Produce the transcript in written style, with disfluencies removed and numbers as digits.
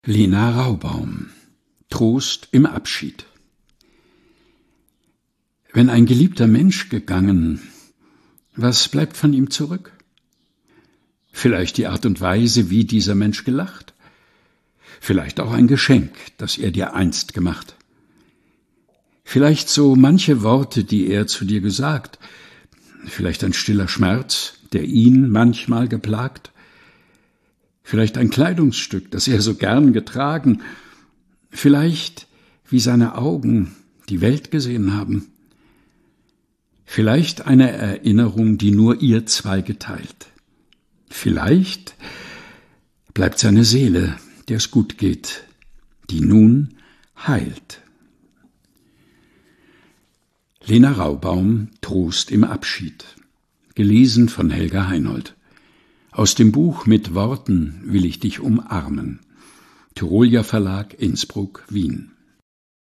Lena Raubaum. Trost im Abschied. Wenn ein geliebter Mensch gegangen, was bleibt von ihm zurück? Vielleicht die Art und Weise, wie dieser Mensch gelacht. Vielleicht auch ein Geschenk, das er dir einst gemacht. Vielleicht so manche Worte, die er zu dir gesagt. Vielleicht ein stiller Schmerz, der ihn manchmal geplagt. Vielleicht ein Kleidungsstück, das er so gern getragen. Vielleicht, wie seine Augen die Welt gesehen haben. Vielleicht eine Erinnerung, die nur ihr zwei geteilt. Vielleicht bleibt seine Seele, der es gut geht, die nun heilt. Lena Raubaum, Trost im Abschied. Gelesen von Helga Heinold. Aus dem Buch Mit Worten will ich dich umarmen. Tyrolia Verlag, Innsbruck, Wien.